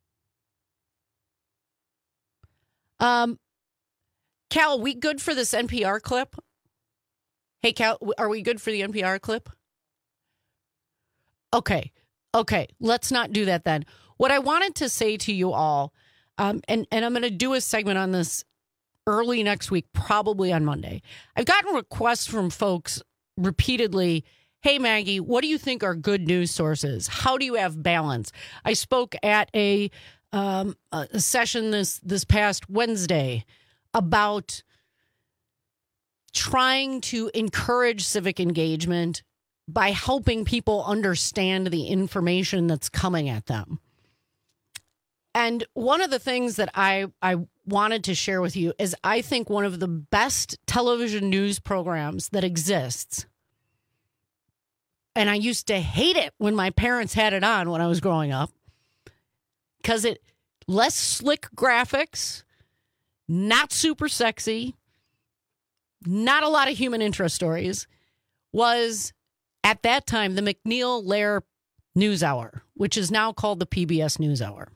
Cal, are we good for this NPR clip? Hey, Cal, are we good for the NPR clip? Okay, let's not do that then. What I wanted to say to you all, and I'm going to do a segment on this early next week, probably on Monday. I've gotten requests from folks repeatedly, hey, Maggie, what do you think are good news sources? How do you have balance? I spoke at a session this past Wednesday about trying to encourage civic engagement by helping people understand the information that's coming at them. And one of the things that I wanted to share with you is I think one of the best television news programs that exists And I used to hate it when my parents had it on when I was growing up. Because it less slick graphics, not super sexy, not a lot of human interest stories, was at that time the McNeil-Lehrer NewsHour, which is now called the PBS NewsHour.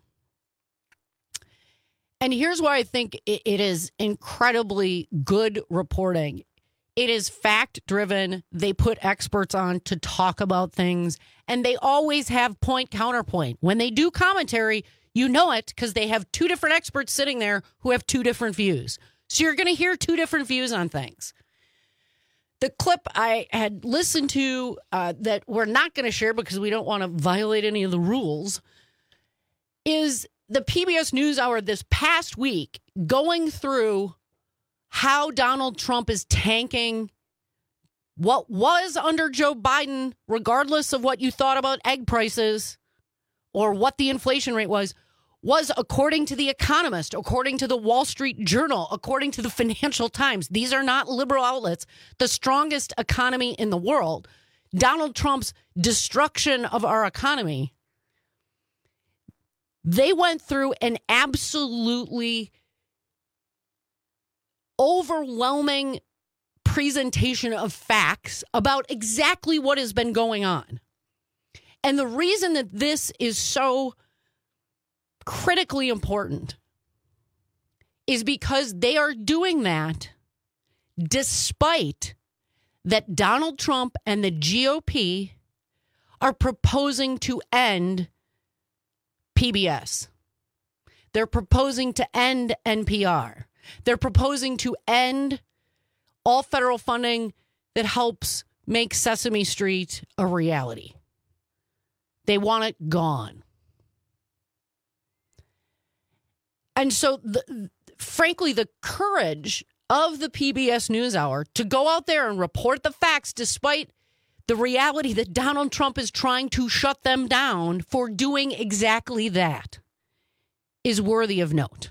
And here's why I think it is incredibly good reporting. It is fact-driven. They put experts on to talk about things, and they always have point-counterpoint. When they do commentary, you know it because they have two different experts sitting there who have two different views. So you're going to hear two different views on things. The clip I had listened to that we're not going to share because we don't want to violate any of the rules is the PBS NewsHour this past week going through how Donald Trump is tanking what was under Joe Biden, regardless of what you thought about egg prices or what the inflation rate was according to The Economist, according to the Wall Street Journal, according to the Financial Times. These are not liberal outlets. The strongest economy in the world. Donald Trump's destruction of our economy. They went through an absolutely overwhelming presentation of facts about exactly what has been going on. And the reason that this is so critically important is because they are doing that despite that Donald Trump and the GOP are proposing to end PBS. They're proposing to end NPR. They're proposing to end all federal funding that helps make Sesame Street a reality. They want it gone. And so, frankly, the courage of the PBS NewsHour to go out there and report the facts despite the reality that Donald Trump is trying to shut them down for doing exactly that is worthy of note.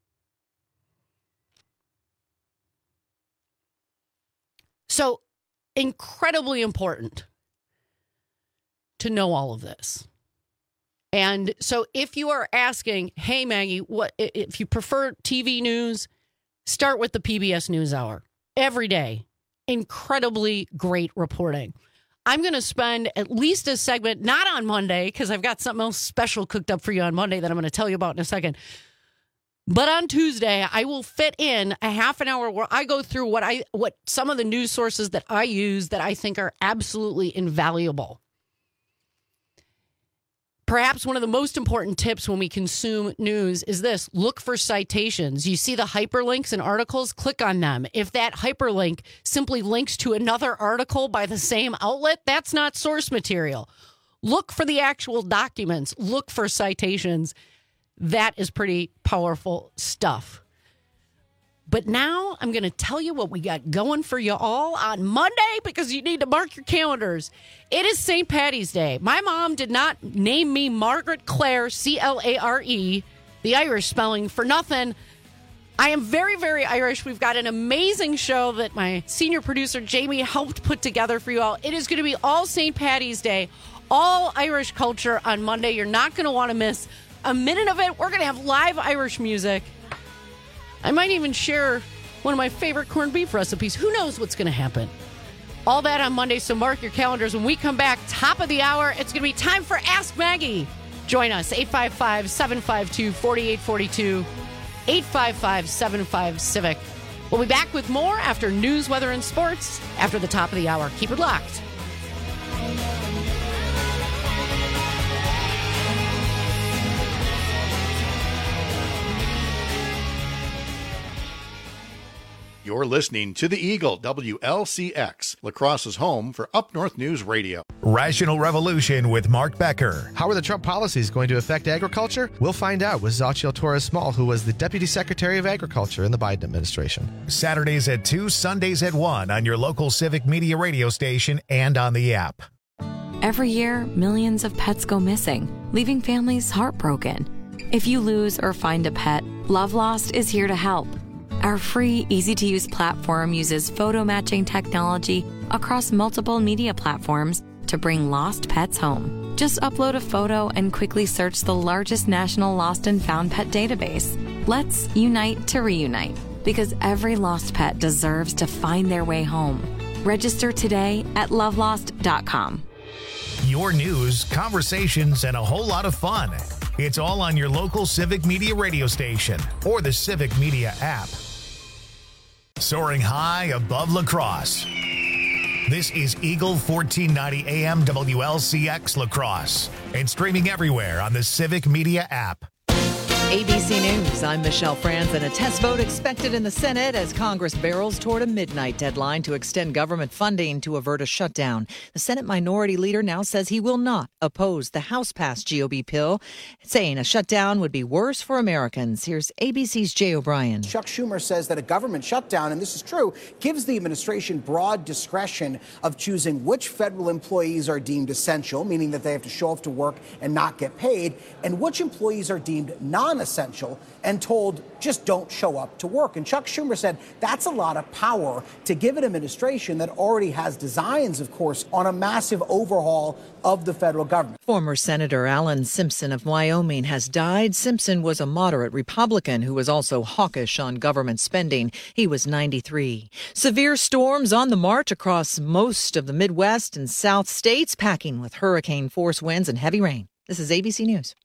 So, incredibly important to know all of this. And so if you are asking, hey, Maggie, what if you prefer TV news, start with the PBS NewsHour every day. Incredibly great reporting. I'm going to spend at least a segment, not on Monday, because I've got something else special cooked up for you on Monday that I'm going to tell you about in a second. But on Tuesday, I will fit in a half an hour where I go through what some of the news sources that I use that I think are absolutely invaluable. Perhaps one of the most important tips when we consume news is this: look for citations. You see the hyperlinks in articles, click on them. If that hyperlink simply links to another article by the same outlet, that's not source material. Look for the actual documents. Look for citations. That is pretty powerful stuff. But now I'm going to tell you what we got going for you all on Monday because you need to mark your calendars. It is St. Paddy's Day. My mom did not name me Margaret Clare, C-L-A-R-E, the Irish spelling, for nothing. I am very, very Irish. We've got an amazing show that my senior producer, Jamie, helped put together for you all. It is going to be all St. Paddy's Day, all Irish culture on Monday. You're not going to want to miss a minute of it. We're going to have live Irish music. I might even share one of my favorite corned beef recipes. Who knows what's going to happen? All that on Monday, so mark your calendars. When we come back, top of the hour, it's going to be time for Ask Maggie. Join us, 855-752-4842, 855-75-CIVIC. We'll be back with more after news, weather, and sports after the top of the hour. Keep it locked. You're listening to The Eagle, WLCX, La Crosse's home for Up North News Radio. Rational Revolution with Mark Becker. How are the Trump policies going to affect agriculture? We'll find out with Xochitl Torres-Small, who was the Deputy Secretary of Agriculture in the Biden administration. Saturdays at 2, Sundays at 1 on your local Civic Media radio station and on the app. Every year, millions of pets go missing, leaving families heartbroken. If you lose or find a pet, Love Lost is here to help. Our free, easy-to-use platform uses photo matching technology across multiple media platforms to bring lost pets home. Just upload a photo and quickly search the largest national lost and found pet database. Let's unite to reunite, because every lost pet deserves to find their way home. Register today at lovelost.com. Your news, conversations, and a whole lot of fun. It's all on your local Civic Media radio station or the Civic Media app. Soaring high above La Crosse. This is Eagle 1490 AM WLCX La Crosse and streaming everywhere on the Civic Media app. ABC News, I'm Michelle Franz, and a test vote expected in the Senate as Congress barrels toward a midnight deadline to extend government funding to avert a shutdown. The Senate Minority Leader now says he will not oppose the House-passed GOP bill, saying a shutdown would be worse for Americans. Here's ABC's Jay O'Brien. Chuck Schumer says that a government shutdown, and this is true, gives the administration broad discretion of choosing which federal employees are deemed essential, meaning that they have to show up to work and not get paid, and which employees are deemed non-essential and told just don't show up to work. And Chuck Schumer said that's a lot of power to give an administration that already has designs, of course, on a massive overhaul of the federal government. Former Senator Alan Simpson of Wyoming has died. Simpson was a moderate Republican who was also hawkish on government spending. He was 93. Severe storms on the march across most of the Midwest and South states, packing with hurricane force winds and heavy rain. This is ABC News.